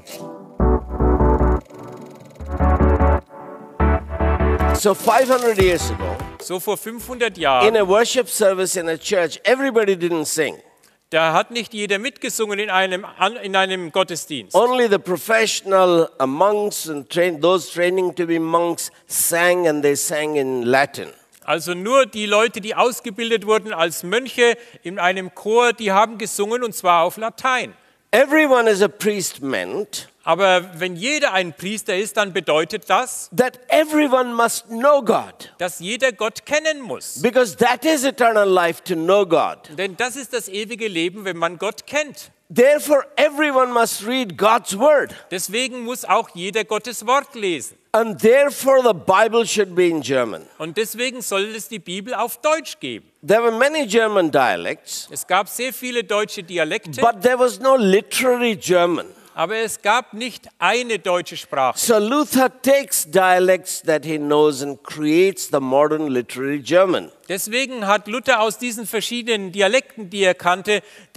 So 500 years ago, So vor 500 in Jahren, a worship service in a church, everybody didn't sing. da hat nicht jeder mitgesungen in einem Gottesdienst. Only the professional monks and those training to be monks sang, and they sang in Latin. Also nur die Leute, die ausgebildet wurden als Mönche in einem Chor, die haben gesungen und zwar auf Latein. Everyone is a priest meant Aber wenn jeder ein Priester ist, dann bedeutet das, that everyone must know God, dass jeder Gott kennen muss. because that is eternal life, to know God. Denn das ist das ewige Leben, wenn man Gott kennt. Therefore, everyone must read God's word. Deswegen muss auch jeder Gottes Wort lesen. And therefore, the Bible should be in German. Und deswegen soll es die Bibel auf Deutsch geben. There were many German dialects, Es gab sehr viele deutsche Dialekte, but there was no literary German. aber es gab nicht eine deutsche Sprache. So Luther takes dialects that he knows and creates the modern literary German. Deswegen hat Luther aus diesen verschiedenen Dialekten, die er kannte,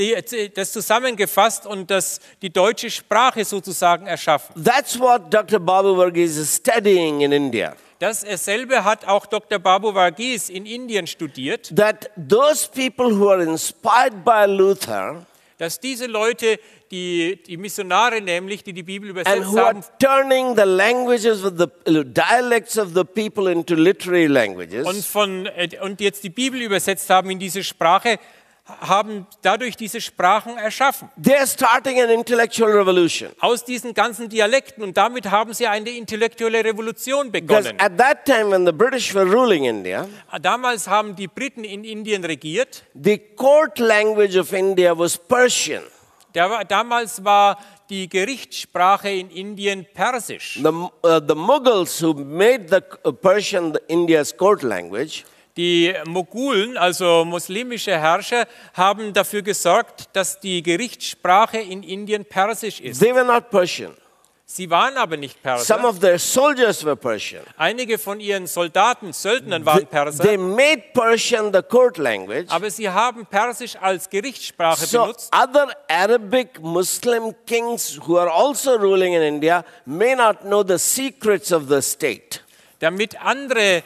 das zusammengefasst und die deutsche Sprache sozusagen erschaffen. That's what Dr. Babu Varghese is studying in India. Dasselbe hat auch Dr. Babu Varghese in Indien studiert, That those people who are inspired by Luther dass diese Leute, die Missionare nämlich, die die Bibel and übersetzt who are haben turning the languages of the dialects of the people into literary languages, und jetzt die Bibel übersetzt haben in diese Sprache, haben dadurch diese Sprachen erschaffen. they are starting an intellectual revolution. Aus diesen ganzen Dialekten. Und damit haben sie eine intellektuelle Revolution Because begonnen. at that time when the British were ruling India, Damals haben die Briten in Indien regiert. the court language of India was Persian. Damals war die Gerichtssprache in Indien Persisch. The Mughals who made the Persian India's court language, Die Mogulen, also muslimische Herrscher, haben dafür gesorgt, dass die Gerichtssprache in Indien Persisch ist. they were not Persian. Sie waren aber nicht Some Perser. of their soldiers were Persian. Einige von ihren Soldaten, Söldnern waren They Perser, made Persian the court language. aber sie haben Persisch als Gerichtssprache So benutzt. other Arabic Muslim kings who are also ruling in India may not know the secrets of the state. Damit andere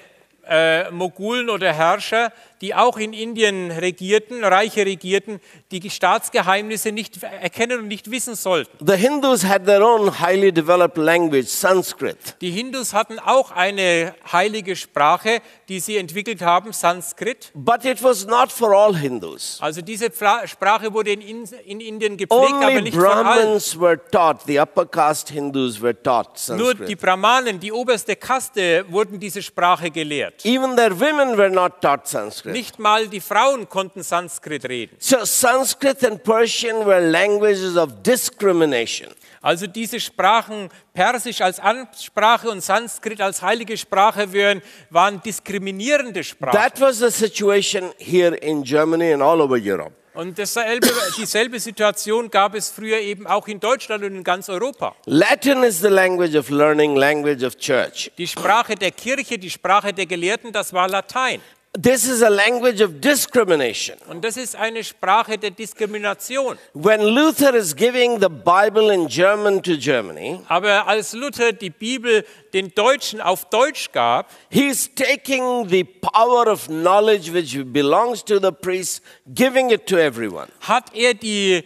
Mogulen oder Herrscher, die auch in Indien regierten, Reiche regierten, die Staatsgeheimnisse nicht erkennen und nicht wissen sollten. The Hindus had their own highly developed language, Sanskrit. Die Hindus hatten auch eine heilige Sprache, die sie entwickelt haben, Sanskrit. But it was not for all Hindus. Also diese Sprache wurde in Indien gepflegt, aber Only nicht von allen. Brahmins were taught, the upper caste Hindus were taught Nur die Sanskrit. Brahmanen, die oberste Kaste, wurden diese Sprache gelehrt. Even their women were not taught Sanskrit. Nicht mal die Frauen konnten Sanskrit reden. So Sanskrit and Persian were languages of discrimination. Also diese Sprachen, Persisch als Ansprache und Sanskrit als heilige Sprache waren diskriminierende Sprachen. That was the situation here in Germany and all over Europe. Und dieselbe Situation gab es früher eben auch in Deutschland und in ganz Europa. Latin is the language of learning, language of church. Die Sprache der Kirche, die Sprache der Gelehrten, das war Latein. This is a language of discrimination. Und das ist eine Sprache der Diskrimination. When Luther is giving the Bible in German to Germany, Aber als Luther die Bibel den Deutschen auf Deutsch gab, he's taking the power of knowledge which belongs to the priests, giving it to everyone. hat er die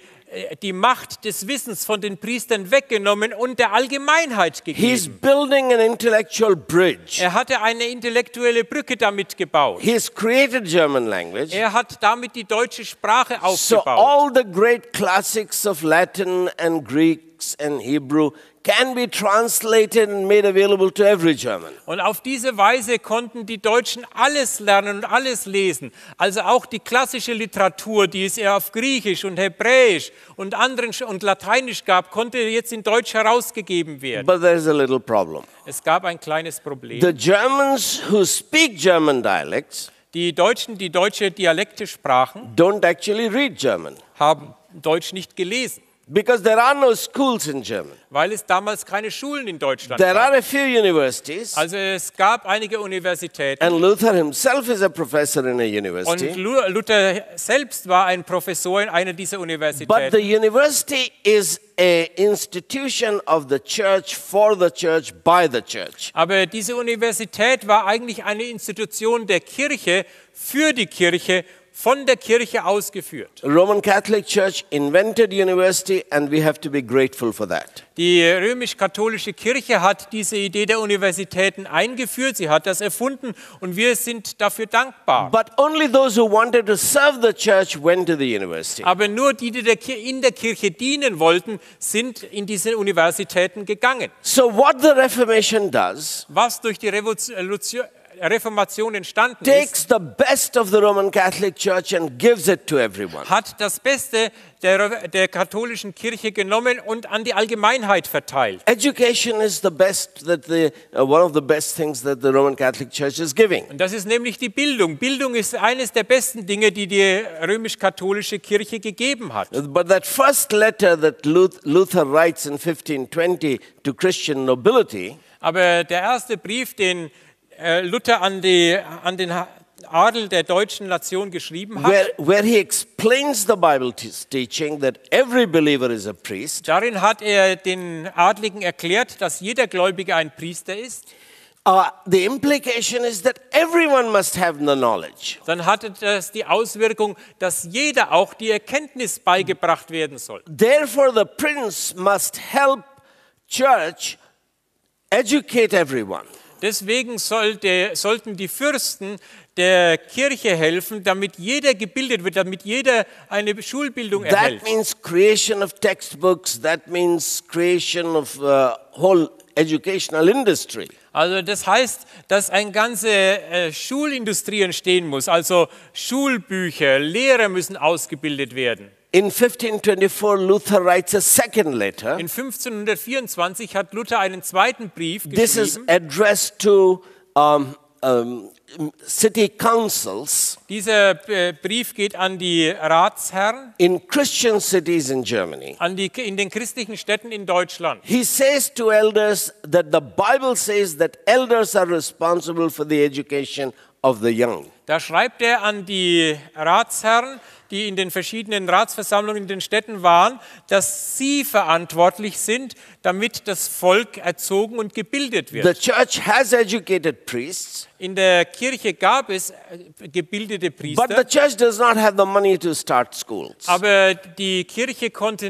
Macht des Wissens von den Priestern weggenommen und der Allgemeinheit He's gegeben. building an intellectual bridge. Er hatte eine intellektuelle Brücke damit gebaut. He's created German language. Er hat damit die deutsche Sprache So aufgebaut. all the great classics of Latin and Greeks and Hebrew can be translated and made available to every German. Und auf diese Weise konnten die Deutschen alles lernen und alles lesen. Also auch die klassische Literatur, die es ja auf Griechisch und Hebräisch und Lateinisch gab, konnte jetzt in Deutsch herausgegeben werden. But there's a little problem. Es gab ein kleines Problem. The Germans who speak German dialects Die Deutschen, die deutsche Dialekte sprachen, don't actually read German. haben Deutsch nicht gelesen. because there are no schools in Germany. weil es damals keine Schulen in Deutschland There gab. are a few universities, Also es gab einige Universitäten and Luther himself is a professor in a und university. Luther selbst war ein Professor in einer dieser But Universitäten. the university is an institution of the church, for the church, by the church. Aber diese Universität war eigentlich eine Institution der Kirche, für die Kirche, von der Kirche ausgeführt. The Roman Catholic Church invented university, and we have to be grateful for that. Die römisch-katholische Kirche hat diese Idee der Universitäten eingeführt, sie hat das erfunden und wir sind dafür dankbar. But only those who wanted to serve the church went to the university. Aber nur die, die in der Kirche dienen wollten, sind in diese Universitäten gegangen. So what the Reformation does, Was durch die Reformation entstanden ist, takes the best of the Roman Catholic Church and gives it to everyone. hat das Beste der katholischen Kirche genommen und an die Allgemeinheit verteilt. Education is the best that one of the best things that the Roman Catholic Church is giving. Und das ist nämlich die Bildung. Bildung ist eines der besten Dinge, die die römisch-katholische Kirche gegeben hat. But that first letter that Luther writes in 1520 to Christian nobility, Aber der erste Brief, den Luther an den Adel der deutschen Nation geschrieben hat, where he explains the Bible teaching that every believer is a priest, darin hat er den Adligen erklärt, dass jeder Gläubige ein Priester ist. the implication is that everyone must have the knowledge. Dann hatte das die Auswirkung, dass jeder auch die Erkenntnis beigebracht werden soll. Therefore, the prince must help church educate everyone. Deswegen sollten die Fürsten der Kirche helfen, damit jeder gebildet wird, damit jeder eine Schulbildung erhält. That means creation of textbooks. That means creation of whole educational industry. Also das heißt, dass eine ganze Schulindustrie entstehen muss, also Schulbücher, Lehrer müssen ausgebildet werden. In 1524, Luther writes a second letter. In 1524 hat Luther einen zweiten Brief This is geschrieben. addressed to city councils Dieser Brief geht an die Ratsherren, in Christian cities in Germany. in den christlichen Städten in Deutschland. He says to elders that the Bible says that elders are responsible for the education of the young. Da schreibt er an die Ratsherren, die in den verschiedenen Ratsversammlungen in den Städten waren, dass sie verantwortlich sind, damit das Volk erzogen und gebildet The wird. church has educated priests, In der Kirche gab es gebildete but the Priester, church does not have the money to start schools. aber die Kirche konnte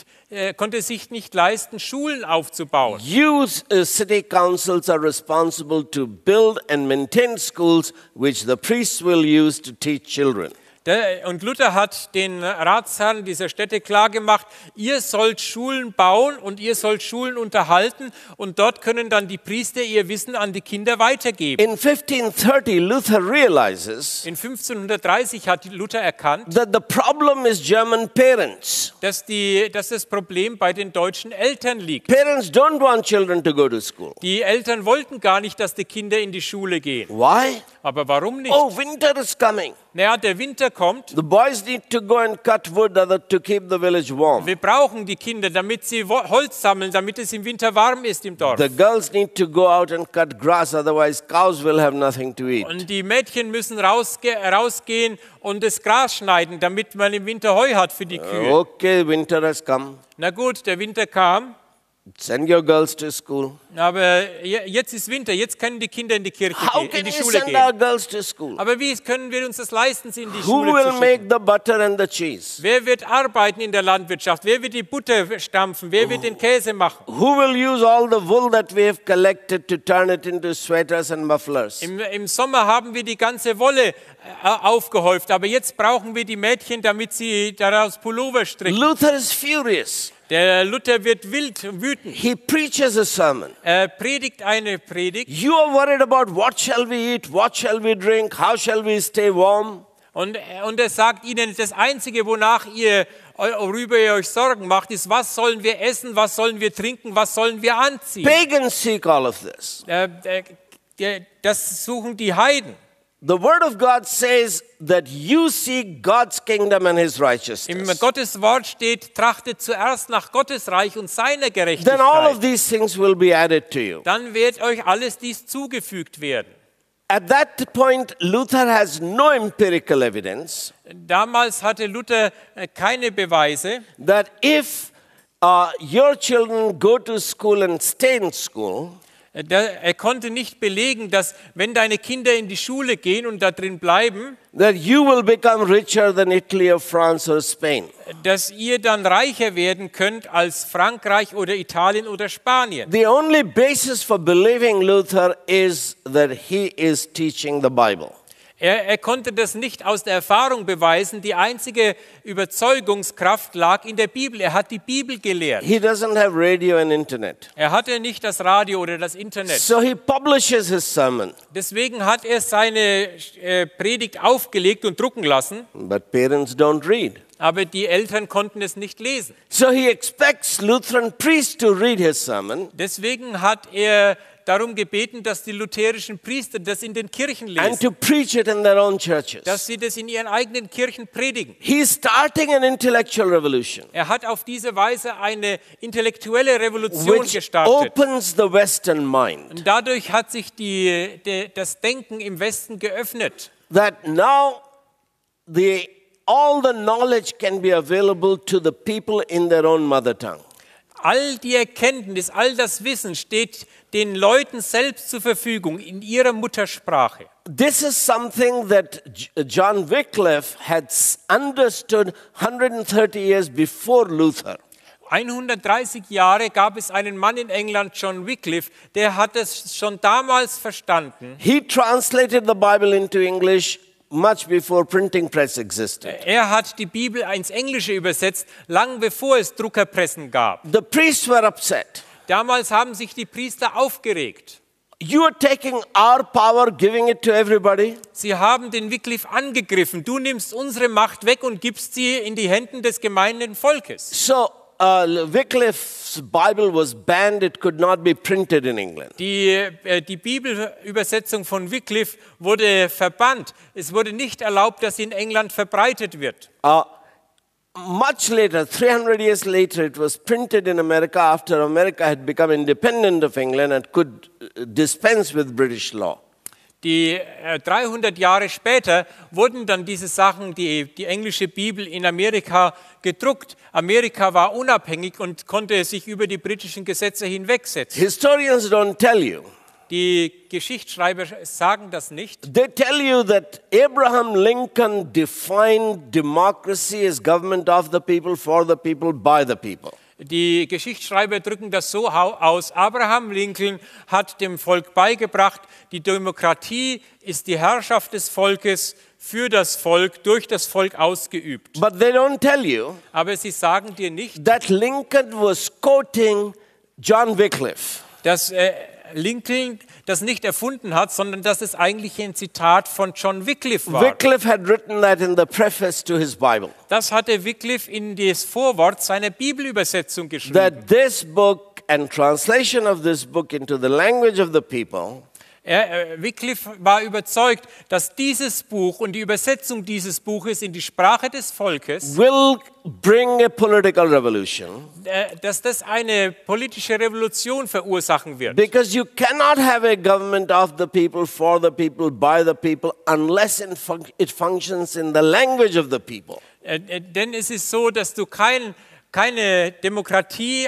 sich nicht leisten, Schulen aufzubauen. City councils are responsible to build and maintain schools which the priests will use to teach children. Und Luther hat den Ratsherren dieser Städte klargemacht, ihr sollt Schulen bauen und ihr sollt Schulen unterhalten und dort können dann die Priester ihr Wissen an die Kinder weitergeben. In 1530, Luther realizes In 1530 hat Luther erkannt, that the problem is German parents. dass das Problem bei den deutschen Eltern liegt. Parents don't want children to go to school. Die Eltern wollten gar nicht, dass die Kinder in die Schule gehen. Why? Aber warum nicht? Oh, winter is coming. Naja, der Winter kommt. The boys need to go and cut wood to keep the village warm. Wir brauchen die Kinder, damit sie Holz sammeln, damit es im Winter warm ist im Dorf. The girls need to go out and cut grass, otherwise cows will have nothing to eat. Und die Mädchen müssen rausgehen und das Gras schneiden, damit man im Winter Heu hat für die Kühe. Okay, winter has come. Na gut, der Winter kam, Send your girls to school. aber jetzt ist Winter, jetzt können die Kinder in die Kirche How gehen, can in die we Schule send our gehen. girls to school? Aber wie können wir uns das leisten, sie in die Who Schule will zu make schicken? the butter and the cheese? Wer wird arbeiten in der Landwirtschaft? Wer wird die Butter stampfen? Wer wird den Käse machen? Who will use all the wool that we have collected to turn it into sweaters and mufflers? Im Sommer haben wir die ganze Wolle aufgehäuft, aber jetzt brauchen wir die Mädchen, damit sie daraus Pullover stricken. Luther is furious. Der Luther wird wild und wütend. He preaches a sermon. Er predigt eine Predigt You are worried about what shall we eat, what shall we drink, how shall we stay warm? und er sagt ihnen, das Einzige, worüber ihr euch Sorgen macht, ist, was sollen wir essen, was sollen wir trinken, was sollen wir anziehen. Pagans seek all of this. Das suchen die Heiden. the Word of God says that you seek God's kingdom and His Im righteousness, Gottes Wort steht, trachtet zuerst nach Gottes Reich und seiner then all of Gerechtigkeit. these things will be added to you. Dann wird euch alles dies zugefügt werden. At that point, Luther has no empirical evidence Damals hatte Luther keine Beweise, that if your children go to school and stay in school, Er konnte nicht belegen, dass wenn deine Kinder in die Schule gehen und da drin bleiben, that you will become richer than Italy or France or Spain. dass ihr dann reicher werden könnt als Frankreich oder Italien oder Spanien. The only basis for believing Luther is that he is teaching the Bible. Er konnte das nicht aus der Erfahrung beweisen. Die einzige Überzeugungskraft lag in der Bibel. Er hat die Bibel gelehrt. He doesn't have radio and internet. Er hatte nicht das Radio oder das Internet. So he publishes his sermon, Deswegen hat er seine Predigt aufgelegt und drucken lassen, but parents don't read. aber die Eltern konnten es nicht lesen. So he expects Lutheran priests to read his sermon Deswegen hat er darum gebeten, dass die lutherischen Priester das in den Kirchen and lesen, to preach it in their own churches. dass sie das in ihren eigenen Kirchen predigen. He's starting an intellectual revolution Er hat auf diese Weise eine intellektuelle Revolution which gestartet. opens the Western mind. Und dadurch hat sich das Denken im Westen geöffnet. That now all the knowledge can be available to the people in their own mother tongue. All die Erkenntnis, all das Wissen steht den Leuten selbst zur Verfügung in ihrer Muttersprache. This is something that John Wycliffe had understood 130 years before Luther. 130 Jahre gab es einen Mann in England, John Wycliffe, der hat es schon damals verstanden. He translated the Bible into English much before printing press existed. Er hat die Bibel ins Englische übersetzt, lang bevor es Druckerpressen gab. The priests were upset. Damals haben sich die Priester aufgeregt. You are taking our power, giving it to everybody. Sie haben den Wycliffe angegriffen. Du nimmst unsere Macht weg und gibst sie in die Hände des gemeinen Volkes. So Wycliffe's Bible was banned. It could not be printed in England. Die Bibelübersetzung von Wycliffe wurde verbannt. Es wurde nicht erlaubt, dass sie in England verbreitet wird. Much later, 300 years later, it was printed in America after America had become independent of England and could dispense with British law. Die 300 Jahre später wurden dann diese Sachen, die englische Bibel in Amerika gedruckt. Amerika war unabhängig und konnte sich über die britischen Gesetze hinwegsetzen. Historians don't tell you. Die Geschichtsschreiber sagen das nicht. They tell you that Abraham Lincoln defined democracy as government of the people, for the people, by the people. Die Geschichtsschreiber drücken das so aus. Abraham Lincoln hat dem Volk beigebracht, die Demokratie ist die Herrschaft des Volkes für das Volk, durch das Volk ausgeübt. But they don't tell you Aber sie sagen dir nicht, that Lincoln was quoting John Wycliffe. dass Lincoln das nicht erfunden hat, sondern dass es eigentlich ein Zitat von John Wycliffe war. Wycliffe had written that in the preface to his Bible. Das hatte Wycliffe in das Vorwort seiner Bibelübersetzung geschrieben. That this book and translation of this book into the language of the people Wycliffe war überzeugt, dass dieses Buch und die Übersetzung dieses Buches in die Sprache des Volkes, will bring a political revolution. Dass das eine politische Revolution verursachen wird. Because you cannot have a government of the people, for the people, by the people, unless it functions in the language of the people. Denn es ist so, dass du keine demokratische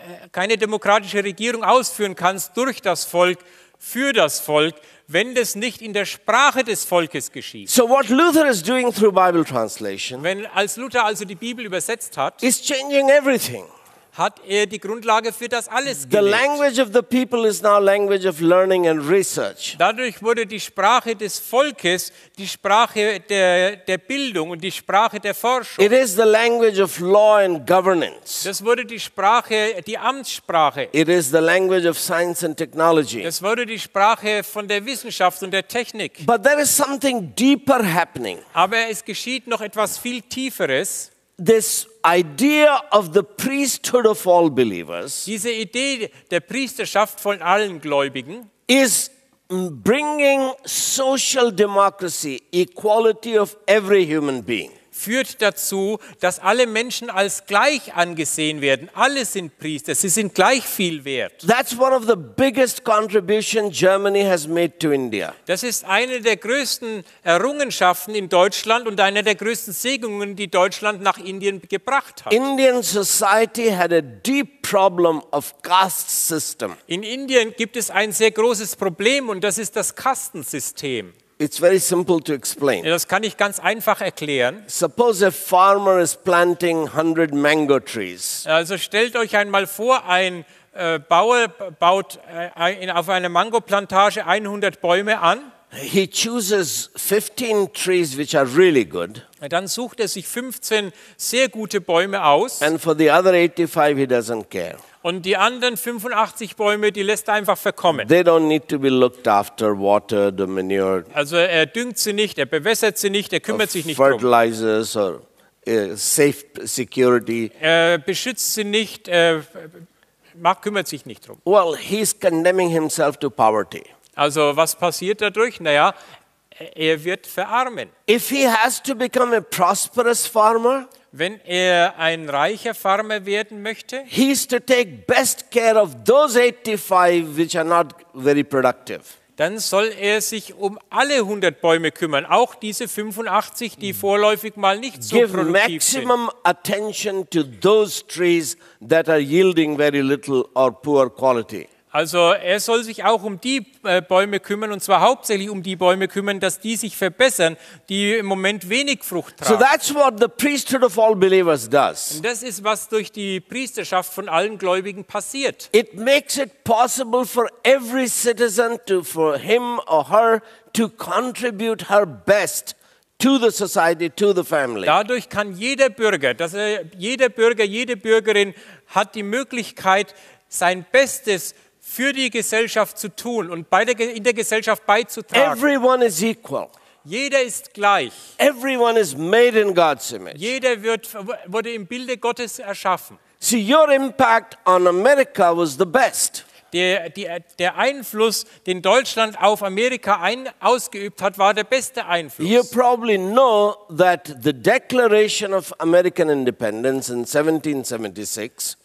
Regierung ausführen kannst durch das Volk, für das Volk, wenn das nicht in der Sprache des Volkes geschieht. So what Luther is doing through Bible translation Als Luther also die Bibel übersetzt hat, is changing everything. hat er die Grundlage für das alles The gelegt. language of the people is now language of learning and research. Dadurch wurde die Sprache des Volkes die Sprache der Bildung und die Sprache der Forschung. It is the language of law and governance. Das wurde die Amtssprache. It is the language of science and technology. Das wurde die Sprache von der Wissenschaft und der Technik. But there is something deeper happening. Aber es geschieht noch etwas viel Tieferes. This idea of the priesthood of all believers Diese Idee der Priesterschaft von allen Gläubigen is bringing social democracy, equality of every human being. Führt dazu, dass alle Menschen als gleich angesehen werden. Alle sind Priester, sie sind gleich viel wert. That's one of the biggest contributions Germany has made to India. Das ist eine der größten Errungenschaften in Deutschland und eine der größten Segnungen, die Deutschland nach Indien gebracht hat. Indian society had a deep problem of caste system. In Indien gibt es ein sehr großes Problem und das ist das Kastensystem. It's very simple to explain. Das kann ich ganz einfach erklären. Suppose a farmer is planting 100 mango trees. Also stellt euch einmal vor, ein Bauer baut auf einer Mangoplantage 100 Bäume an. He chooses 15 trees which are really good. Dann sucht er sich 15 sehr gute Bäume aus. And for the other 85 he doesn't care. Und die anderen 85 Bäume, die lässt er einfach verkommen. They don't need to be looked after, watered or manured. Also er düngt sie nicht, er bewässert sie nicht, er kümmert sich nicht drum. Fertilizers or safe security. Er beschützt sie nicht, kümmert sich nicht drum. Well, he's condemning himself to poverty. Also was passiert dadurch? Naja, er wird verarmen. If he has to become a prosperous farmer, wenn er ein reicher Farmer werden möchte, he's to take best care of those 85 which are not very productive. Dann soll er sich um alle 100 Bäume kümmern, auch diese 85, die vorläufig mal nicht so Give produktiv sind. maximum attention to those trees that are yielding very little or poor quality. Also er soll sich auch um die Bäume kümmern, und zwar hauptsächlich um die Bäume kümmern, dass die sich verbessern, die im Moment wenig Frucht tragen. So that's what the priesthood of all believers does. Und das ist, was durch die Priesterschaft von allen Gläubigen passiert. It makes it possible for every citizen for him or her to contribute her best to the society, to the family. Dadurch kann jede Bürger, jede Bürgerin hat die Möglichkeit, sein Bestes für die Gesellschaft zu tun und in der Gesellschaft beizutragen. Everyone is equal. Jeder ist gleich. Everyone is made in God's image. Jeder wurde im Bilde Gottes erschaffen. See, your impact on America was the best. Der Einfluss, den Deutschland auf Amerika ausgeübt hat, war der beste Einfluss. You probably know that the Declaration of American Independence in 1776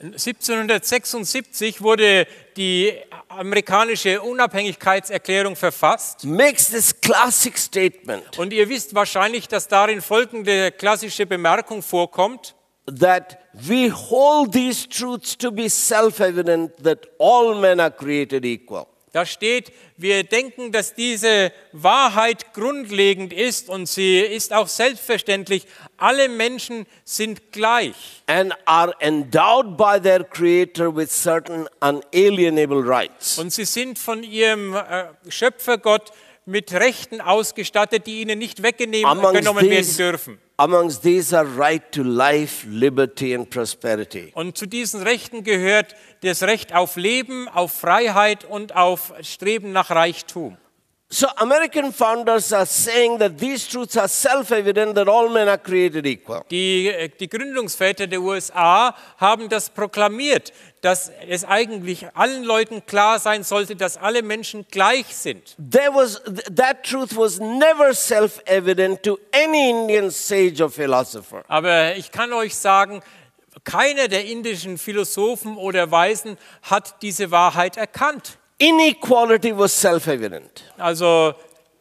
1776 wurde die amerikanische Unabhängigkeitserklärung verfasst. makes this classic statement Und ihr wisst wahrscheinlich, dass darin folgende klassische Bemerkung vorkommt. that we hold these truths to be self-evident that all men are created equal. Da steht, wir denken, dass diese Wahrheit grundlegend ist und sie ist auch selbstverständlich. Alle Menschen sind gleich. And are endowed by their Creator with certain unalienable rights. Und sie sind von ihrem Schöpfergott mit Rechten ausgestattet, die ihnen nicht weggenommen werden dürfen. Amongst these are right to life, liberty and prosperity. Und zu diesen Rechten gehört das Recht auf Leben, auf Freiheit und auf Streben nach Reichtum. So American founders are saying that these truths are self-evident that all men are created equal. Die Gründungsväter der USA haben das proklamiert, dass es eigentlich allen Leuten klar sein sollte, dass alle Menschen gleich sind. That truth was never self-evident to any Indian sage or philosopher. Aber ich kann euch sagen, keiner der indischen Philosophen oder Weisen hat diese Wahrheit erkannt. Inequality was self-evident. Also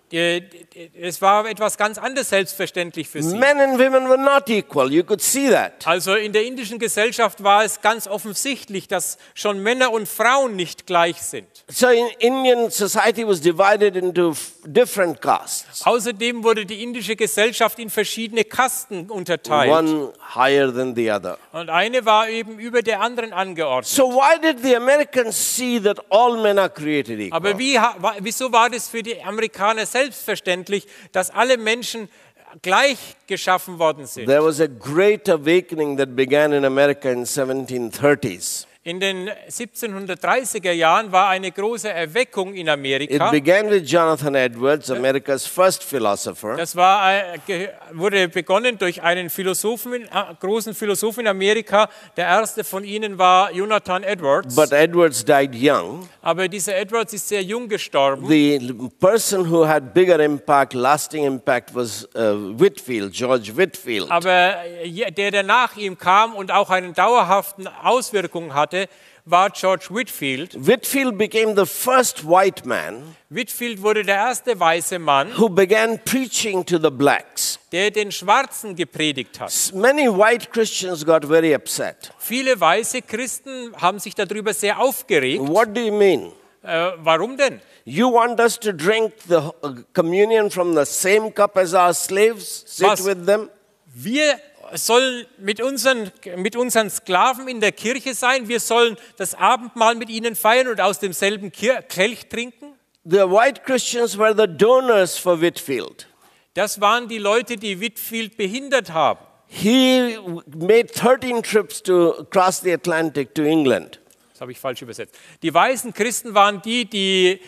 es war etwas ganz anderes selbstverständlich für sie. Men and women were not equal. You could see that. Also in der indischen Gesellschaft war es ganz offensichtlich, dass schon Männer und Frauen nicht gleich sind. So Indian society was divided into different castes. Außerdem wurde die indische Gesellschaft in verschiedene Kasten unterteilt. One higher than the other. Und eine war eben über der anderen angeordnet. So why did the Americans see that all men are created equal? Aber wieso war das für die Amerikaner selbstverständlich, dass alle Menschen gleich geschaffen worden sind? There was a great awakening that began in America in 1730s. In den 1730er Jahren war eine große Erweckung in It Amerika. began with Jonathan Edwards, America's first philosopher. Das wurde begonnen durch einen großen Philosophen in Amerika. Der erste von ihnen war Jonathan Edwards. But Edwards died young. Aber dieser Edwards ist sehr jung gestorben. The person who had bigger impact, lasting impact, was Whitefield, George Whitefield. Aber der nach ihm kam und auch eine dauerhaften Auswirkung hatte, war George Whitefield. Whitefield became the first white man Whitefield wurde der erste weiße Mann, who began preaching to the blacks. der den Schwarzen gepredigt hat. Many white Christians got very upset. Viele weiße Christen haben sich darüber sehr aufgeregt. What do you mean? Warum denn? You want us to drink the communion from the same cup as our slaves? Sit Was? with them? Wir sollen mit unseren Sklaven in der Kirche sein. Wir sollen das Abendmahl mit ihnen feiern und aus demselben Kelch trinken. The white Christians were the donors for Whitefield. Das waren die Leute, die Whitefield behindert haben. He made 13 trips to cross the Atlantic to England. Das habe ich falsch übersetzt. Die weißen Christen waren die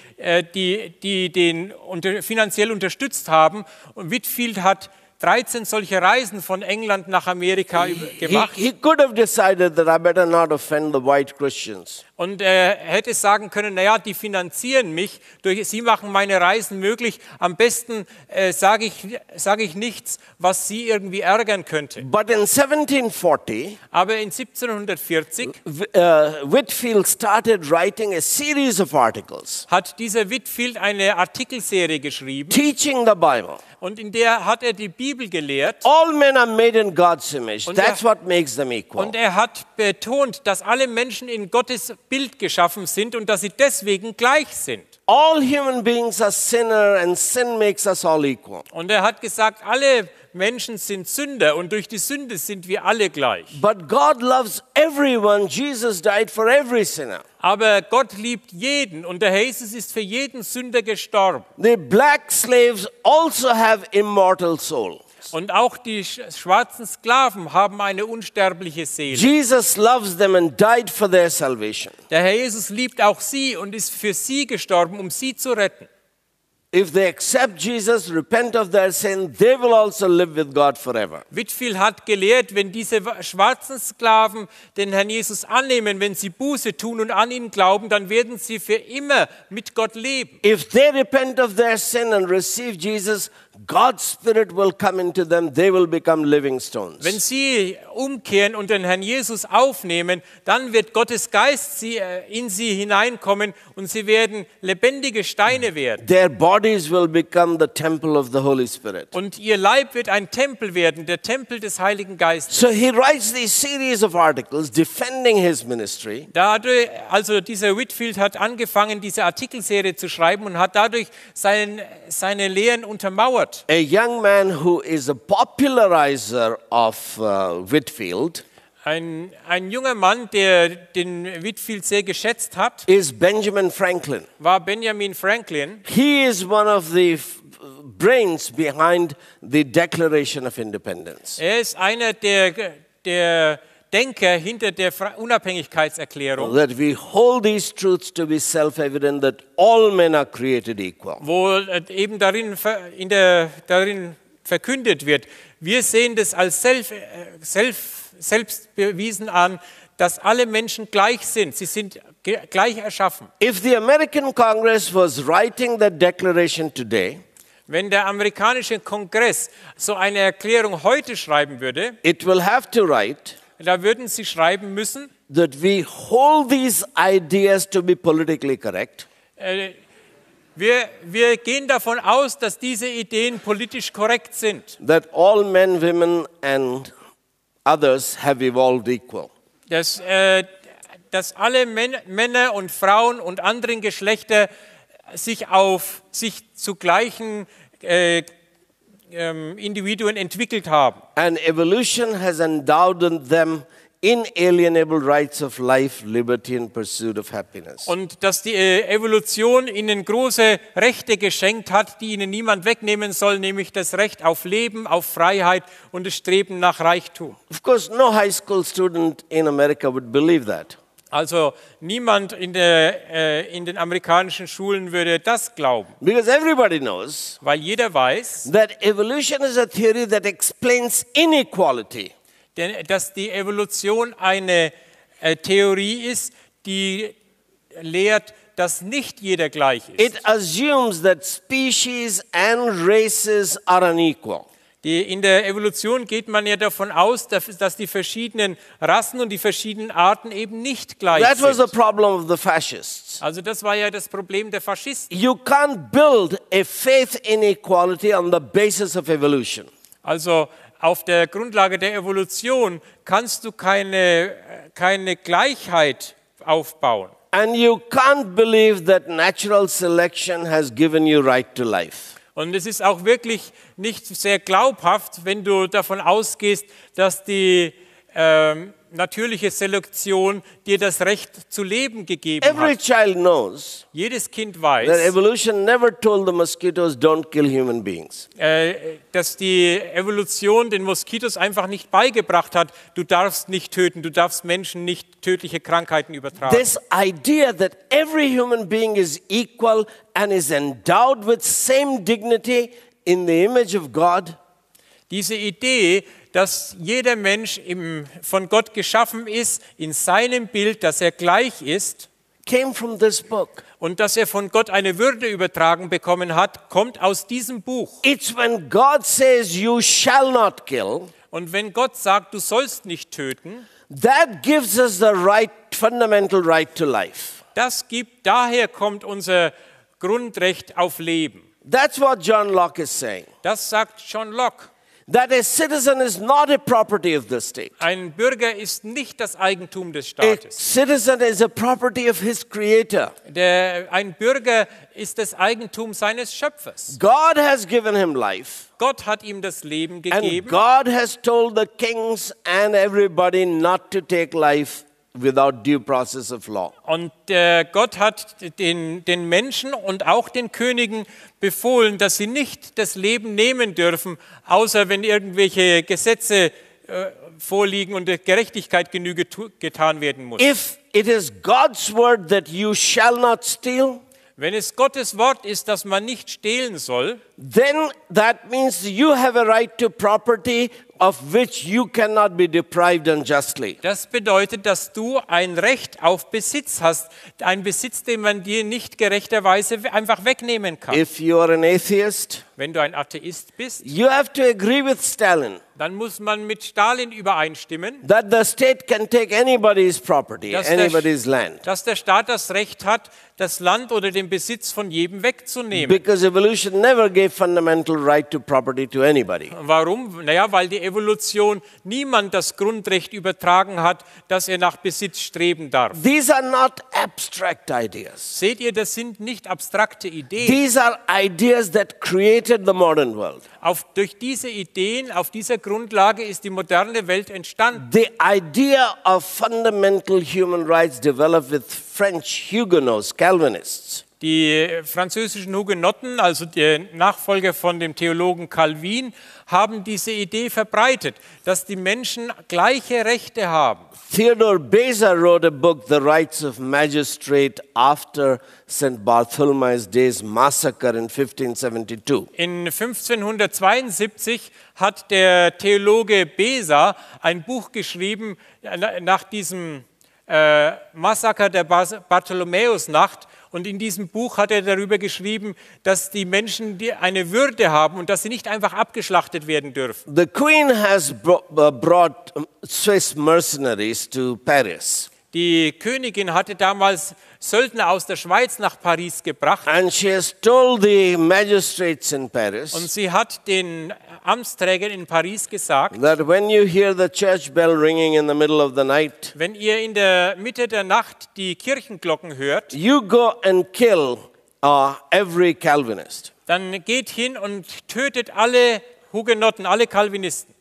den finanziell unterstützt haben. Und Whitefield hat 13 solche Reisen von England nach Amerika gemacht. He could have decided that I better not offend the white Christians. Und er hätte sagen können, naja, die finanzieren mich, sie machen meine Reisen möglich. Am besten sage ich nichts, was sie irgendwie ärgern könnte. But in 1740, Aber in 1740 Whitefield started writing a series of articles hat dieser Whitefield eine Artikelserie geschrieben. teaching the Bible. Und in der hat er die Bibel gelehrt. All men are made in God's image. Und That's what makes them equal. Und er hat betont, dass alle Menschen in Gottes Bild geschaffen sind und dass sie deswegen gleich sind. All human beings are sinner and sin makes us all equal. Und er hat gesagt, alle Menschen sind Sünder und durch die Sünde sind wir alle gleich. But God loves everyone. Jesus died for every sinner. Aber Gott liebt jeden und der Herr Jesus ist für jeden Sünder gestorben. The black slaves also have immortal souls. Und auch die schwarzen Sklaven haben eine unsterbliche Seele. Jesus loves them and died for their salvation. Der Herr Jesus liebt auch sie und ist für sie gestorben, um sie zu retten. If they accept Jesus, repent of their sin, they will also live with God forever. Whitefield hat gelehrt, wenn diese schwarzen Sklaven den Herrn Jesus annehmen, wenn sie Buße tun und an ihn glauben, dann werden sie für immer mit Gott leben. If they repent of their sin and receive Jesus, God's Spirit will come into them. They will become living stones. Wenn sie umkehren und den Herrn Jesus aufnehmen, dann wird Gottes Geist in sie hineinkommen und sie werden lebendige Steine werden. Their bodies will become the temple of the Holy Spirit. Und ihr Leib wird ein Tempel werden, der Tempel des Heiligen Geistes. So he writes these series of articles defending his ministry. Also dieser Whitefield hat angefangen, diese Artikelserie zu schreiben und hat dadurch seine Lehren untermauert. A young man who is a popularizer of Whitefield Ein junger Mann, der den Whitefield sehr geschätzt hat, is Benjamin Franklin. war Benjamin Franklin. He is one of the brains behind the Declaration of Independence. Er ist einer der Denker hinter der Unabhängigkeitserklärung, That we hold these truths to be self-evident that all men are created equal. wo eben darin verkündet wird. Wir sehen das als selbst bewiesen an, dass alle Menschen gleich sind. Sie sind gleich erschaffen. If the American Congress was writing that declaration today, Wenn der amerikanische Kongress so eine Erklärung heute schreiben würde, it will have to write da würden sie schreiben müssen, that we hold these ideas to be politically correct. wir gehen davon aus, dass diese Ideen politisch korrekt sind. That all men, women and others have evolved equal. Dass alle Männer und Frauen und anderen Geschlechter sich zu gleichen Individuen entwickelt haben. And evolution has endowed them inalienable rights of life, liberty and pursuit of happiness. Und dass die Evolution ihnen große Rechte geschenkt hat, die ihnen niemand wegnehmen soll, nämlich das Recht auf Leben, auf Freiheit und das Streben nach Reichtum. Of course, no high school student in America would believe that. Also niemand in den amerikanischen Schulen würde das glauben, Because everybody knows weil jeder weiß, that evolution is a theory that explains inequality. dass die Evolution eine Theorie ist, die lehrt, dass nicht jeder gleich ist. It assumes that species and races are unequal. In der Evolution geht man ja davon aus, dass die verschiedenen Rassen und die verschiedenen Arten eben nicht gleich That was the sind. problem of the fascists. Also das war ja das Problem der Faschisten. You can't build a faith inequality on the basis of evolution. Also auf der Grundlage der Evolution kannst du keine Gleichheit aufbauen. And you can't believe that natural selection has given you right to life. Und es ist auch wirklich nicht sehr glaubhaft, wenn du davon ausgehst, dass die natürliche Selektion dir das Recht zu leben gegeben Every hat. child knows Jedes Kind that weiß, evolution never told the mosquitoes don't kill human beings. dass die Evolution den Moskitos einfach nicht beigebracht hat, du darfst nicht töten, du darfst Menschen nicht tödliche Krankheiten übertragen. This idea that every human being is equal and is endowed with same dignity in the image of God, Diese Idee, dass jeder Mensch von Gott geschaffen ist, in seinem Bild, dass er gleich ist came from this book. und dass er von Gott eine Würde übertragen bekommen hat, kommt aus diesem Buch. It's when God says you shall not kill, Und wenn Gott sagt, du sollst nicht töten, that gives us the right, fundamental right to life. daher kommt unser Grundrecht auf Leben. That's what John Locke is saying. Das sagt John Locke. That a citizen is not a property of the state. Ein Bürger ist nicht das Eigentum des A Staates. citizen is a property of his creator. Ein Bürger ist das Eigentum seines Schöpfers. God has given him life. Gott hat ihm das Leben And gegeben. God has told the kings and everybody not to take life without due process of law. Und Gott hat den Menschen und auch den Königen befohlen, dass sie nicht das Leben nehmen dürfen, außer wenn irgendwelche Gesetze vorliegen und der Gerechtigkeit Genüge getan werden muss. If it is God's word that you shall not steal, Wenn es Gottes Wort ist, dass man nicht stehlen soll, then that means you have a right to property of which you cannot be deprived unjustly. das bedeutet, dass du ein Recht auf Besitz hast, ein Besitz, den man dir nicht gerechterweise einfach wegnehmen kann. If you are an atheist, Wenn du ein Atheist bist, you have to agree with Stalin dann muss man mit Stalin übereinstimmen, that the state can take anybody's property, dass anybody's land. dass der Staat das Recht hat, das Land oder den Besitz von jedem wegzunehmen. Because evolution never gave fundamental right to property to anybody. Warum? Naja, weil die Evolution niemand das Grundrecht übertragen hat, dass er nach Besitz streben darf. These are not abstract ideas. Seht ihr, das sind nicht abstrakte Ideen. These are ideas that created the modern world. Durch diese Ideen, auf dieser Grundlage ist die moderne Welt entstanden. The idea of fundamental human rights developed with French Huguenots, Calvinists. Die französischen Hugenotten, also der Nachfolger von dem Theologen Calvin, haben diese Idee verbreitet, dass die Menschen gleiche Rechte haben. Theodore Beza wrote a book, The Rights of Magistrate, after St. Bartholomew's Day's massacre in 1572. In 1572 hat der Theologe Beza ein Buch geschrieben nach diesem Massaker der Bartholomäusnacht. Und in diesem Buch hat er darüber geschrieben, dass die Menschen eine Würde haben und dass sie nicht einfach abgeschlachtet werden dürfen. The Queen has brought Swiss mercenaries to Paris. Die Königin hatte damals Söldner aus der Schweiz nach Paris gebracht. And she has told the magistrates in Paris Und sie hat den Amtsträgern in Paris gesagt, that when you hear the church bell ringing in the middle of the night, wenn ihr in der Mitte der Nacht die Kirchenglocken hört, you go and kill every Calvinist. dann geht hin und tötet alle Hugenotten, alle Calvinisten.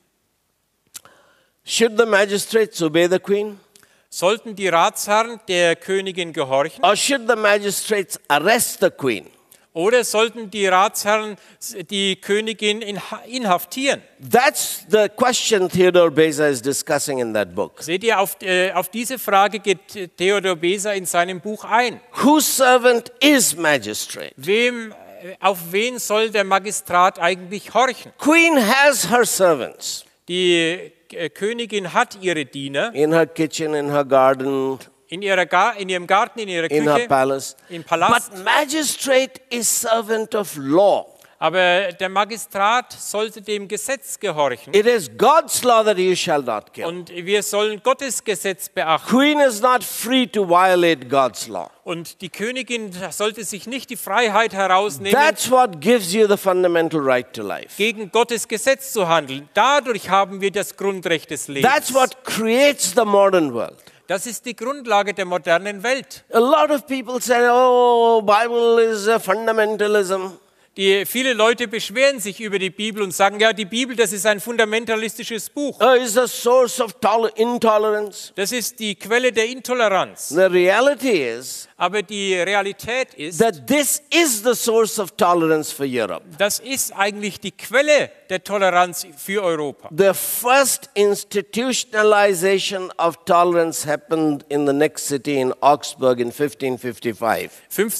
Should the magistrates obey the Queen? Sollten die Ratsherren der Königin gehorchen Or should the magistrates arrest the Queen? Oder sollten die Ratsherren die Königin inhaftieren? That's the question Theodore Beza is discussing in that book. Seht ihr, auf diese Frage geht Theodor Beza in seinem Buch ein. Whose servant is magistrate? Auf wen soll der Magistrat eigentlich horchen? Queen has her servants. Die Königin hat ihre Diener In her kitchen, in her garden, in ihrem Garten, in ihrer in her Küche, palace. im Palast. But magistrate is servant of law. Aber der Magistrat sollte dem Gesetz gehorchen. It is God's law that you shall not kill. Und wir sollen Gottes Gesetz beachten. Queen is not free to violate God's law. Und die Königin sollte sich nicht die Freiheit herausnehmen, That's what gives you the fundamental right to life. gegen Gottes Gesetz zu handeln. Dadurch haben wir das Grundrecht des Lebens. That's what creates the modern world. Das ist die Grundlage der modernen Welt. A lot of people say, oh, Bible is a fundamentalism. Viele Leute beschweren sich über die Bibel und sagen, ja, die Bibel, das ist ein fundamentalistisches Buch. It's a source of intolerance. Das ist die Quelle der Intoleranz. The reality is Aber die Realität ist, that this is the source of tolerance for Europe. das ist eigentlich die Quelle der Toleranz für Europa. The first institutionalization of tolerance happened in the next city in Augsburg in 1555.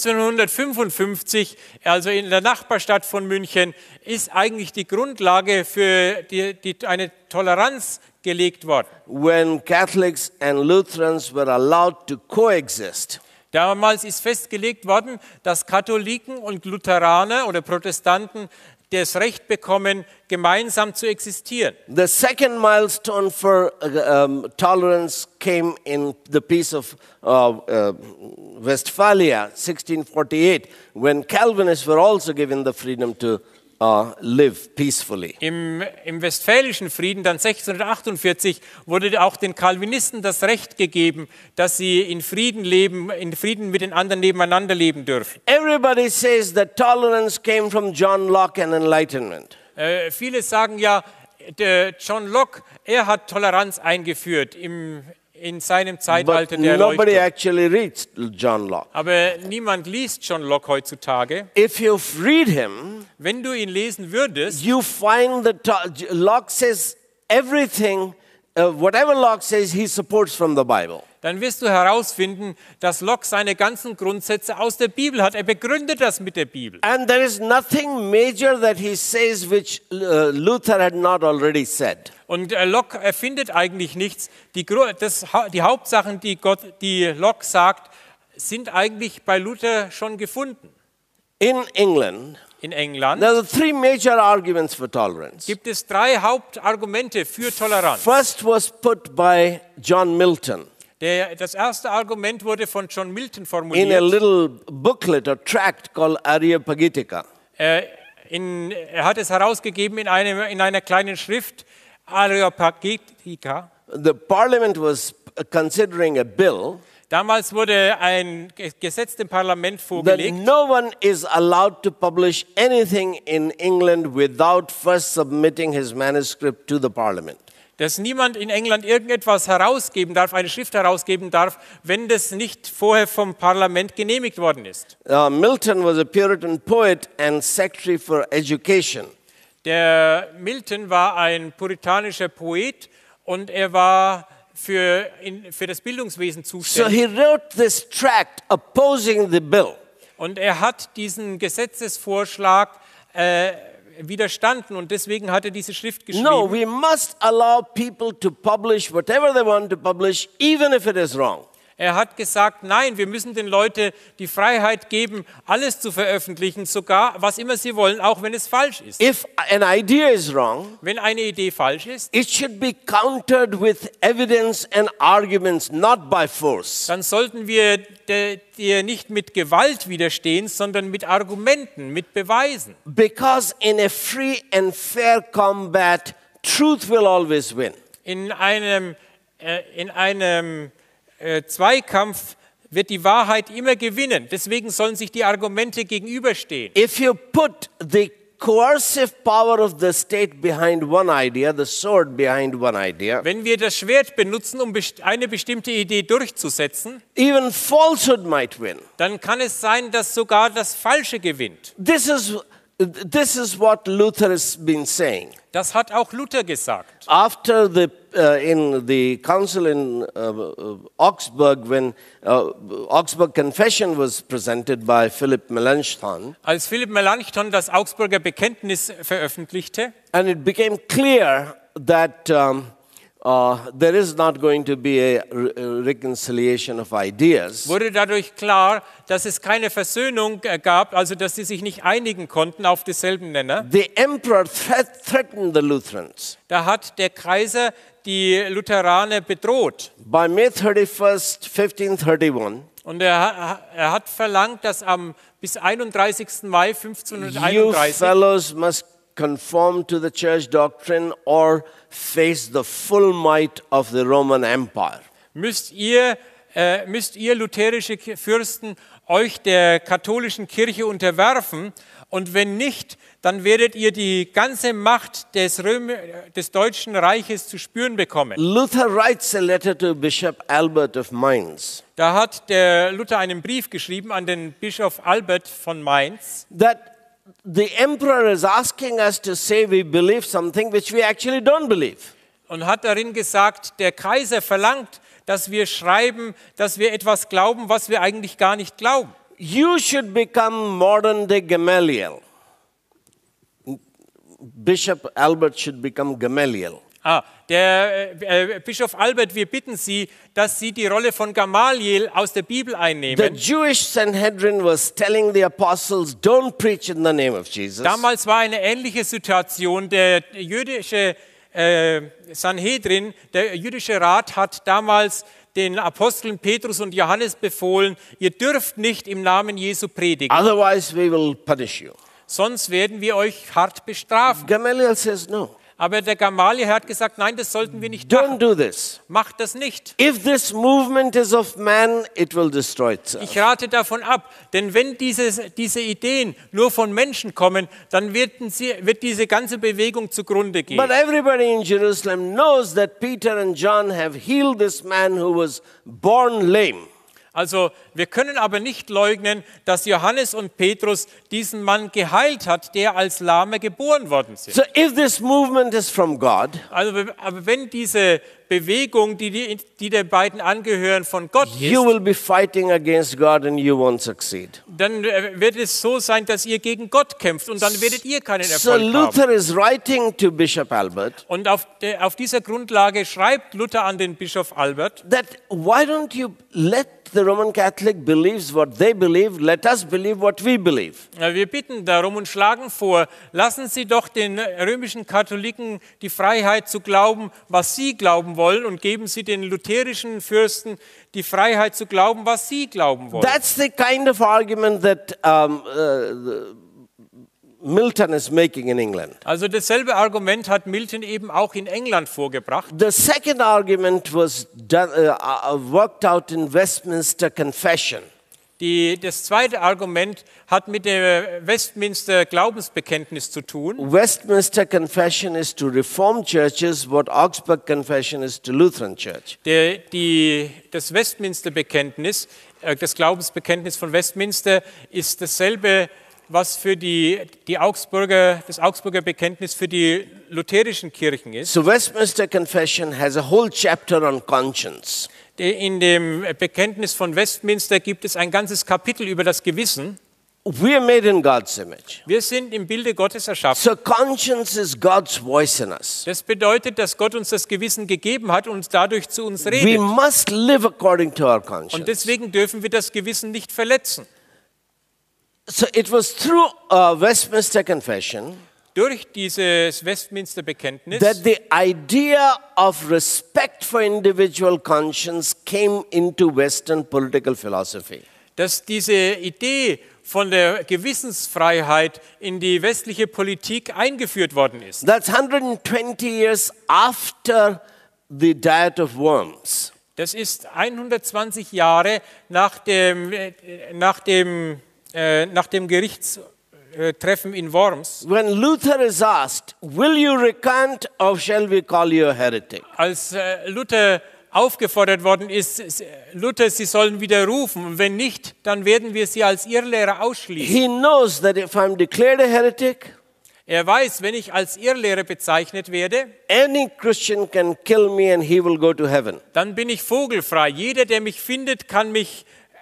1555, also in der Nachbarstadt von München, ist eigentlich die Grundlage für eine Toleranz gelegt worden. When Catholics and Lutherans were allowed to coexist. Damals ist festgelegt worden, dass Katholiken und Lutheraner oder Protestanten das Recht bekommen, gemeinsam zu existieren. The second milestone for tolerance came in the Peace of Westphalia, 1648, when Calvinists were also given the freedom to live peacefully. Im Westfälischen Frieden, dann 1648, wurde auch den Calvinisten das Recht gegeben, dass sie in Frieden mit den anderen nebeneinander leben dürfen. Everybody says that tolerance came from John Locke and Enlightenment. Viele sagen ja, der John Locke, er hat Toleranz eingeführt in seinem Zeitalter But der nobody Erleuchtung. actually reads John Locke. Aber niemand liest John Locke heutzutage. If you read him, Wenn du ihn lesen würdest, you find that Locke says everything, whatever Locke says, he supports from the Bible. dann wirst du herausfinden, dass Locke seine ganzen Grundsätze aus der Bibel hat. Er begründet das mit der Bibel. And there is nothing major that he says which Luther had not already said. Und Locke erfindet eigentlich nichts. Die Hauptsachen, die Locke sagt, sind eigentlich bei Luther schon gefunden. In England, In England there are three major arguments for tolerance. gibt es 3 Hauptargumente für Toleranz. First was put by John Milton Das erste Argument wurde von John Milton in a formuliert. little booklet or tract called Areopagitica. Er hat es herausgegeben in einer kleinen Schrift, Areopagitica. The parliament was considering a bill Damals wurde ein Gesetz dem Parlament that vorgelegt, no one is allowed to publish anything in England without first submitting his manuscript to the parliament. dass niemand in England irgendetwas herausgeben darf, eine Schrift herausgeben darf, wenn das nicht vorher vom Parlament genehmigt worden ist. Milton was a Puritan poet and secretary for education. Der Milton war ein puritanischer Poet und er war für das Bildungswesen So zuständig. he wrote this tract opposing the bill. Und er hat diesen Gesetzesvorschlag widerstanden und deswegen hat er diese Schrift geschrieben. No, we must allow people to publish whatever they want to publish, even if it is wrong. Er hat gesagt, nein, wir müssen den Leuten die Freiheit geben, alles zu veröffentlichen, sogar was immer sie wollen, auch wenn es falsch ist. If an idea is wrong, Wenn eine Idee falsch ist, it should be countered with evidence and arguments, not by force. dann sollten wir dir nicht mit Gewalt widerstehen, sondern mit Argumenten, mit Beweisen. Because in a free and fair combat, truth will always win. In einem Zweikampf wird die Wahrheit immer gewinnen. Deswegen sollen sich die Argumente gegenüberstehen. If you put the coercive power of the state behind one idea, the sword behind one idea, Wenn wir das Schwert benutzen, um eine bestimmte Idee durchzusetzen, even falsehood might win. dann kann es sein, dass sogar das Falsche gewinnt. This is what Luther has been saying. Das hat auch Luther gesagt. After in the council in Augsburg, when Augsburg Confession was presented by Philipp Melanchthon, Als Philipp Melanchthon das Augsburger Bekenntnis veröffentlichte, and it became clear that there is not going to be a reconciliation of ideas, wurde dadurch klar, dass es keine Versöhnung gab, also dass sie sich nicht einigen konnten auf denselben Nenner. the emperor threatened the Lutherans. Da hat der Kaiser die Lutheraner bedroht. By May 31st, 1531, Und er hat verlangt, dass bis 31. Mai you 1531 fellows must conform to the church doctrine or face the full might of the Roman Empire. müsst ihr lutherische Fürsten euch der katholischen Kirche unterwerfen, und wenn nicht, dann werdet ihr die ganze Macht des Deutschen Reiches zu spüren bekommen. Luther writes a letter to Bishop Albert of Mainz Da hat der Luther einen Brief geschrieben an den Bischof Albert von Mainz, that the emperor is asking us to say we believe something which we actually don't believe. und hat darin gesagt, der Kaiser verlangt, dass wir schreiben, dass wir etwas glauben, was wir eigentlich gar nicht glauben. You should become modern day Gamaliel. Bishop Albert should become Gamaliel. Der Bischof Albert, wir bitten Sie, dass Sie die Rolle von Gamaliel aus der Bibel The einnehmen. Jewish Sanhedrin was telling the apostles, don't preach in the name of Jesus. Damals war eine ähnliche Situation. Der jüdische Sanhedrin, der jüdische Rat, hat damals den Aposteln Petrus und Johannes befohlen, ihr dürft nicht im Namen Jesu predigen, Otherwise we will punish you. sonst werden wir euch hart bestrafen. Gamaliel says no. Aber der Gamaliel hat gesagt, nein, das sollten wir nicht Don't machen. do this. Macht das nicht. If this movement is of man, it will destroy itself. Ich rate davon ab, denn wenn diese Ideen nur von Menschen kommen, dann wird diese ganze Bewegung zugrunde gehen. But everybody in Jerusalem knows that Peter and John have healed this man who was born lame. Also wir können aber nicht leugnen, dass Johannes und Petrus diesen Mann geheilt hat, der als Lahme geboren worden ist. So if this movement is from God, Also, aber wenn diese Bewegung, die den beiden angehören, von Gott you ist, will be fighting against God and you won't succeed. dann wird es so sein, dass ihr gegen Gott kämpft und dann werdet ihr keinen So Erfolg haben. Luther is writing to Bishop Albert Und auf dieser Grundlage schreibt Luther an den Bischof Albert, that why don't you let the Roman Catholic believes what they believe, let us believe what we believe. wir bitten darum und schlagen vor, lassen Sie doch den römischen Katholiken die Freiheit zu glauben, was sie glauben wollen, und geben Sie den lutherischen Fürsten die Freiheit zu glauben, was sie glauben wollen. That's the kind of argument that Milton is making in England. Also dasselbe Argument hat Milton eben auch in England vorgebracht. The second argument was worked out in Westminster Confession. Das zweite Argument hat mit dem Westminster Glaubensbekenntnis zu tun. Westminster Confession is to Reformed churches what Augsburg Confession is to Lutheran Church. Das Westminster Bekenntnis, das Glaubensbekenntnis von Westminster, ist dasselbe, was für das Augsburger Bekenntnis für die lutherischen Kirchen ist. So Westminster Confession has a whole chapter on conscience. In dem Bekenntnis von Westminster gibt es ein ganzes Kapitel über das Gewissen. We are made in God's image. Wir sind im Bilde Gottes erschaffen. So conscience is God's voice in us. Das bedeutet, dass Gott uns das Gewissen gegeben hat und dadurch zu uns We redet. must live according to our Und conscience. deswegen dürfen wir das Gewissen nicht verletzen. So it was through Westminster Confession Durch dieses Westminster Bekenntnis, that the idea of respect for individual conscience came into Western political philosophy. dass diese Idee von der Gewissensfreiheit in die westliche Politik eingeführt worden ist. That's 120 years after the Diet of Worms. Das ist 120 Jahre nach dem Treffen in Worms. When Luther is asked, will you recant or shall we call you a heretic? Als Luther aufgefordert worden ist, Luther, Sie sollen widerrufen, und wenn nicht, dann werden wir Sie als Irrlehrer ausschließen. He knows that if I'm declared a heretic, Er weiß, wenn ich als Irrlehrer bezeichnet werde, any Christian can kill me and he will go to heaven. dann bin ich vogelfrei. Jeder, der mich findet, kann mich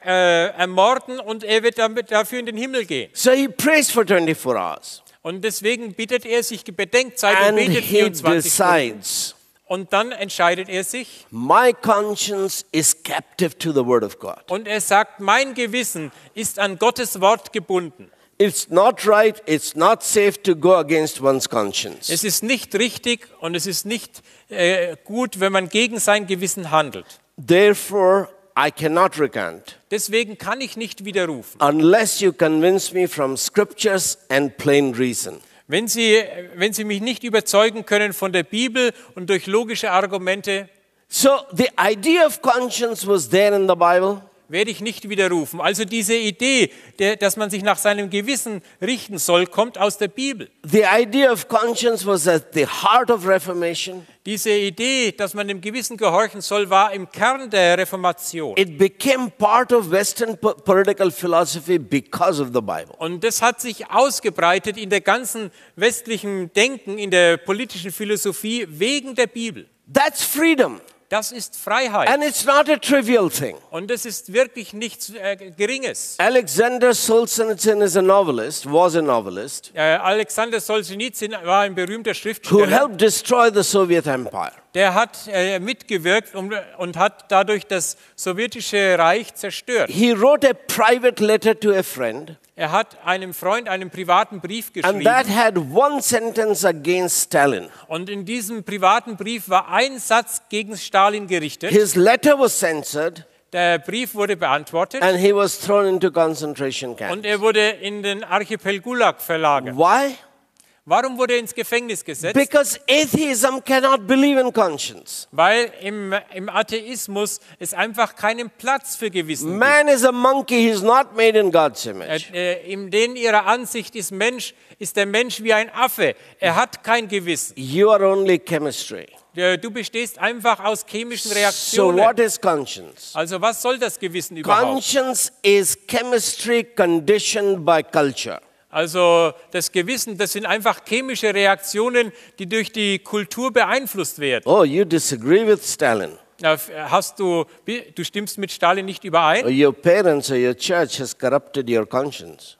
ermorden und er wird dafür in den Himmel gehen. So he prays for 24 hours. Und deswegen bittet er sich Bedenkzeit und And betet he 24 Stunden. decides, Und dann entscheidet er sich my conscience is captive to the word of God. und er sagt, mein Gewissen ist an Gottes Wort gebunden. It's not right, it's not safe to go against one's conscience. Es ist nicht richtig und es ist nicht gut, wenn man gegen sein Gewissen handelt. Therefore, I cannot recant Deswegen kann ich nicht widerrufen. unless you convince me from scriptures and plain reason. Wenn Sie mich nicht überzeugen können von der Bibel und durch logische Argumente, So the idea of conscience was there in the Bible. werde ich nicht widerrufen. Also diese Idee, dass man sich nach seinem Gewissen richten soll, kommt aus der Bibel. The idea of conscience was at the heart of Reformation. Diese Idee, dass man dem Gewissen gehorchen soll, war im Kern der Reformation. It became part of Western political philosophy because of the Bible. Und das hat sich ausgebreitet in der ganzen westlichen Denken, in der politischen Philosophie wegen der Bibel. That's freedom. Das ist Freiheit. And it's not a trivial thing. Und das ist wirklich nichts Geringes. Alexander Solzhenitsyn is a novelist, was a novelist, Alexander Solzhenitsyn war ein berühmter who Schriftsteller. helped destroy the Soviet Empire. Der hat mitgewirkt und hat dadurch das sowjetische Reich zerstört. He wrote a private letter to a friend, Er hat einem Freund einen privaten Brief and that geschrieben. had one sentence against Stalin. Und in diesem privaten Brief war ein Satz gegen Stalin gerichtet. His letter was censored, Der Brief wurde beantwortet and he was thrown into concentration camps. und er wurde in den Archipel Gulag verlagert. Why? Warum wurde er ins Gefängnis gesetzt? Because atheism cannot believe in conscience. Weil im Atheismus es einfach keinen Platz für Gewissen gibt. Man is a monkey, he's not made in God's image. In denen ihrer Ansicht ist der Mensch wie ein Affe. Er hat kein Gewissen. You are only chemistry. Du bestehst einfach aus chemischen So Reaktionen. what is conscience? Also was soll das Gewissen überhaupt? Conscience is chemistry conditioned by culture. Also das Gewissen, das sind einfach chemische Reaktionen, die durch die Kultur beeinflusst werden. Oh, you disagree with Stalin. Du stimmst mit Stalin nicht überein? Or your parents or your church has corrupted your conscience.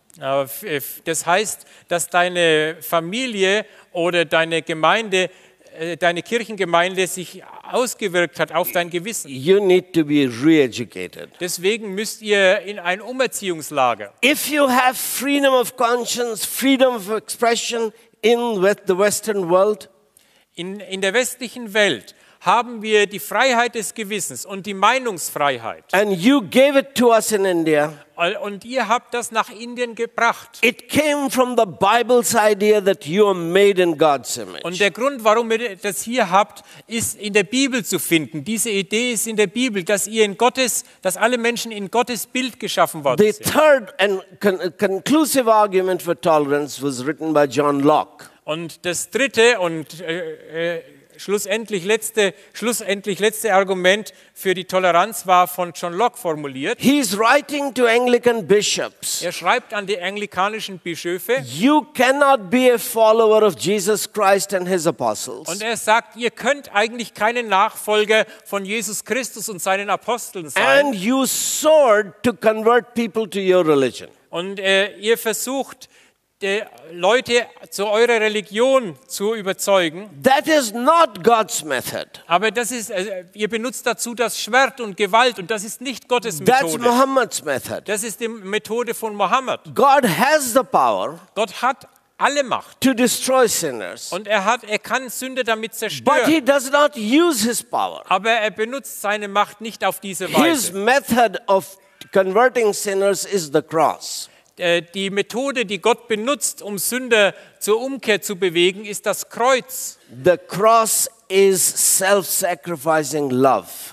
Das heißt, dass deine Familie oder deine Gemeinde, deine Kirchengemeinde sich ausgewirkt hat auf dein Gewissen. You need to be re-educated. Deswegen müsst ihr in ein Umerziehungslager. If you have freedom of conscience, freedom of expression in the Western world, In der westlichen Welt haben wir die Freiheit des Gewissens und die Meinungsfreiheit. and you gave it to us in India, Und ihr habt das nach Indien gebracht. it came from the Bible's idea that you are made in God's image. Und der Grund, warum ihr das hier habt, ist in der Bibel zu finden. Diese Idee ist in der Bibel, dass alle Menschen in Gottes Bild geschaffen worden The sind. third and conclusive argument for tolerance was written by John Locke. Und das dritte und schlussendlich letzte Argument für die Toleranz war von John Locke formuliert. He's writing to Anglican bishops. Er schreibt an die anglikanischen Bischöfe You cannot be a follower of Jesus Christ and his apostles und er sagt, ihr könnt eigentlich keine Nachfolger von Jesus Christus und seinen Aposteln sein. and use sword to convert people to your religion. Und ihr versucht, die Leute zu eurer Religion zu überzeugen. That is not God's method. Aber ihr benutzt dazu das Schwert und Gewalt und das ist nicht Gottes That's Methode. Muhammad's method. Das ist die Methode von Mohammed. God has the power Gott hat alle Macht to destroy sinners, und er kann Sünde damit but zerstören. he does not use his power. Aber er benutzt seine Macht nicht auf diese His Weise. method of converting sinners is the cross. Die Methode, die Gott benutzt, um Sünder zur Umkehr zu bewegen, ist das Kreuz. The cross is self-sacrificing love.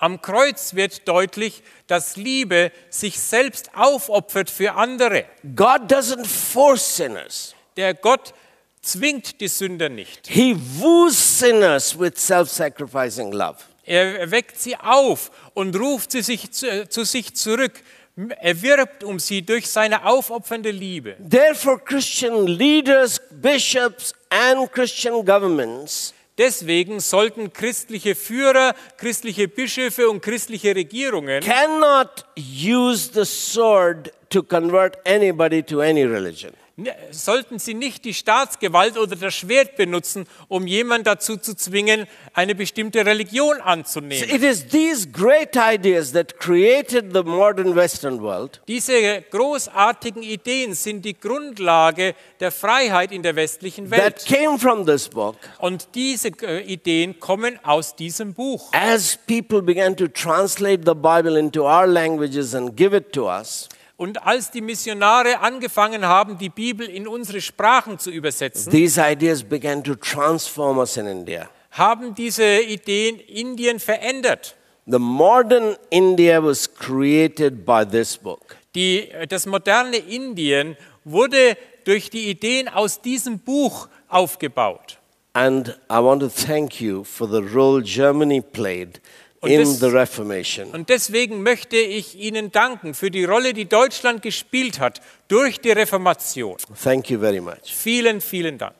Am Kreuz wird deutlich, dass Liebe sich selbst aufopfert für andere. God doesn't force sinners. Der Gott zwingt die Sünder nicht. He woos sinners with self-sacrificing love. Er weckt sie auf und ruft sie zu sich zurück. Er wirbt um sie durch seine aufopfernde Liebe. Therefore, Christian leaders, bishops, and Christian governments Deswegen sollten christliche Führer, christliche Bischöfe und christliche Regierungen cannot use the sword to convert anybody to any religion. sollten sie nicht die Staatsgewalt oder das Schwert benutzen, um jemanden dazu zu zwingen, eine bestimmte Religion anzunehmen. It is these great ideas that created the modern Western world. Diese großartigen Ideen sind die Grundlage der Freiheit in der westlichen That Welt. came from this book. Und diese Ideen kommen aus diesem Buch. As people began to translate the Bible into our languages and give it to us, Und als die Missionare angefangen haben, die Bibel in unsere Sprachen zu übersetzen, these ideas began to transform us in India. haben diese Ideen Indien verändert. The modern India was created by this book. Das moderne Indien wurde durch die Ideen aus diesem Buch aufgebaut. And I want to thank you for the role Germany played in the Reformation. Und deswegen möchte ich Ihnen danken für die Rolle, die Deutschland gespielt hat durch die Reformation. Thank you very much. Vielen, vielen Dank.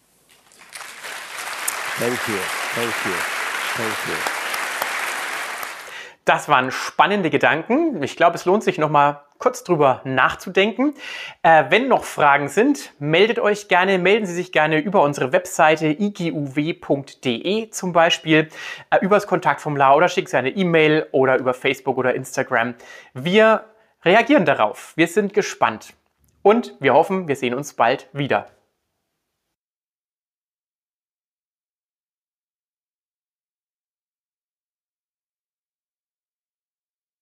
Thank you. Thank you. Thank you. Das waren spannende Gedanken. Ich glaube, es lohnt sich noch mal kurz drüber nachzudenken. Wenn noch Fragen sind, melden Sie sich gerne über unsere Webseite iguw.de zum Beispiel, über das Kontaktformular oder schicken Sie eine E-Mail oder über Facebook oder Instagram. Wir reagieren darauf. Wir sind gespannt und wir hoffen, wir sehen uns bald wieder.